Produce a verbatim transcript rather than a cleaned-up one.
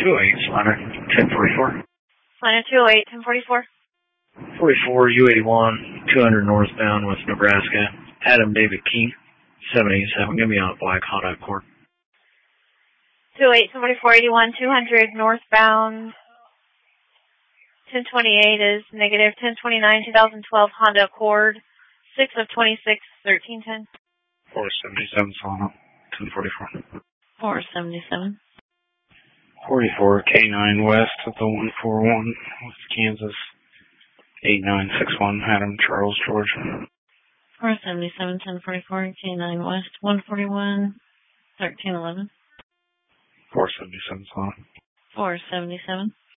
two oh eight, Slider, ten forty-four. Slider two oh eight, ten forty-four. forty-four, U eighty-one, two hundred northbound, West Nebraska. Adam David King, seven eighty-seven. Give me on a black hot out cord. two oh eight, ten forty-four, eighty-one, two hundred northbound. ten twenty-eight is negative. ten twenty-nine, twenty twelve Honda Accord. six of twenty-six, thirteen ten. four seventy-seven, Solano, ten forty-four. four seventy-seven. forty-four, K nine West at the one forty-one, West Kansas. eight nine six one, Adam Charles, Georgia. four seventy-seven, ten forty-four, K nine West, one forty-one, thirteen eleven. four seventy-seven, Solano. four seventy-seven.